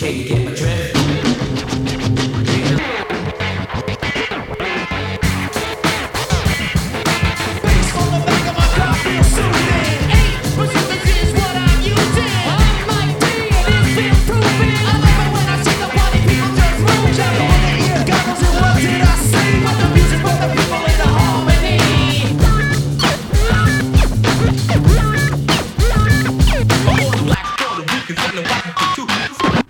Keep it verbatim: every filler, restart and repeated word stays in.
Can you get my drift? Bass on the back of my car feels soothing. Eight percentage is what I'm using. I'm Mike D and it's been proven. I love it when I see the party people just move. Jump on the ear goggles and what did I say? Put the music for the people in the harmony. I'm on the black corner, you can tell them what to do.